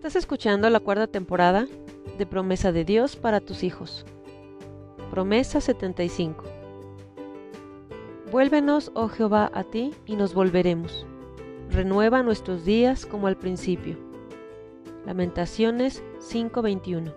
Estás escuchando la cuarta temporada de Promesa de Dios para tus hijos. Promesa 75. Vuélvenos, oh Jehová, a ti y nos volveremos. Renueva nuestros días como al principio. Lamentaciones 5:21.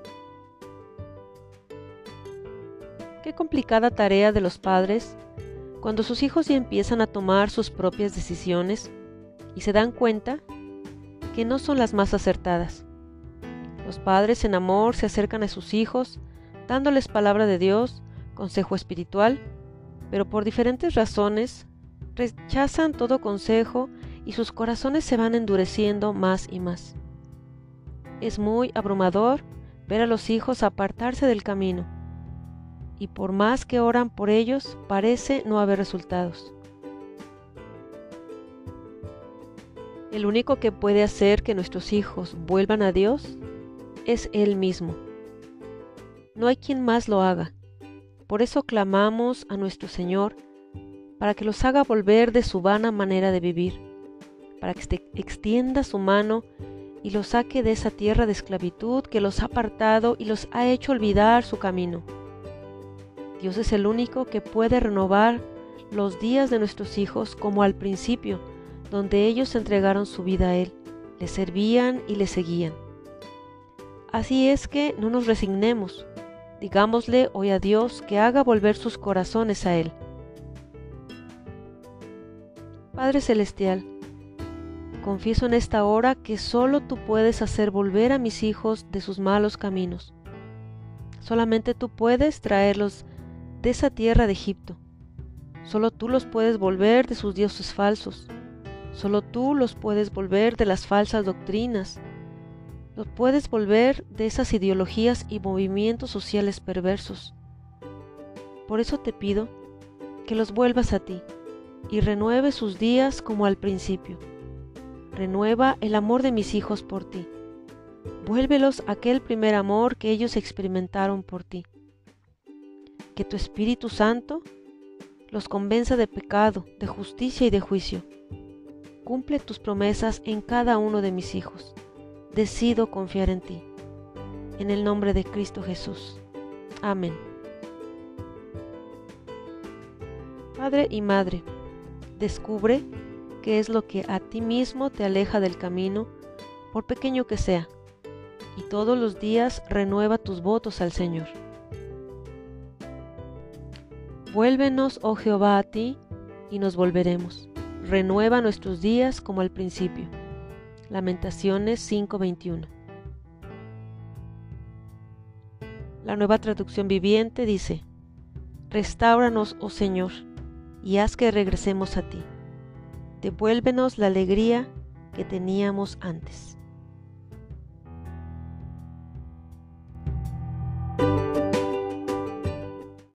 Qué complicada tarea de los padres cuando sus hijos ya empiezan a tomar sus propias decisiones y se dan cuenta que no son las más acertadas. Los padres en amor se acercan a sus hijos, dándoles palabra de Dios, consejo espiritual, pero por diferentes razones rechazan todo consejo y sus corazones se van endureciendo más y más. Es muy abrumador ver a los hijos apartarse del camino, y por más que oran por ellos, parece no haber resultados. El único que puede hacer que nuestros hijos vuelvan a Dios es Él mismo. No hay quien más lo haga. Por eso clamamos a nuestro Señor para que los haga volver de su vana manera de vivir, para que extienda su mano y los saque de esa tierra de esclavitud que los ha apartado y los ha hecho olvidar su camino. Dios es el único que puede renovar los días de nuestros hijos como al principio, donde ellos entregaron su vida a Él, le servían y le seguían. Así es que no nos resignemos, digámosle hoy a Dios que haga volver sus corazones a Él. Padre Celestial, confieso en esta hora que solo Tú puedes hacer volver a mis hijos de sus malos caminos. Solamente Tú puedes traerlos de esa tierra de Egipto. Solo Tú los puedes volver de sus dioses falsos. Solo Tú los puedes volver de las falsas doctrinas. Los puedes volver de esas ideologías y movimientos sociales perversos. Por eso te pido que los vuelvas a Ti y renueve sus días como al principio. Renueva el amor de mis hijos por Ti. Vuélvelos a aquel primer amor que ellos experimentaron por Ti. Que Tu Espíritu Santo los convenza de pecado, de justicia y de juicio. Cumple Tus promesas en cada uno de mis hijos. Decido confiar en Ti. En el nombre de Cristo Jesús. Amén. Padre y Madre, descubre qué es lo que a ti mismo te aleja del camino, por pequeño que sea, y todos los días renueva tus votos al Señor. Vuélvenos, oh Jehová, a Ti, y nos volveremos. Renueva nuestros días como al principio. Lamentaciones 5:21. La Nueva Traducción Viviente dice: Restáuranos, oh Señor, y haz que regresemos a Ti. Devuélvenos la alegría que teníamos antes.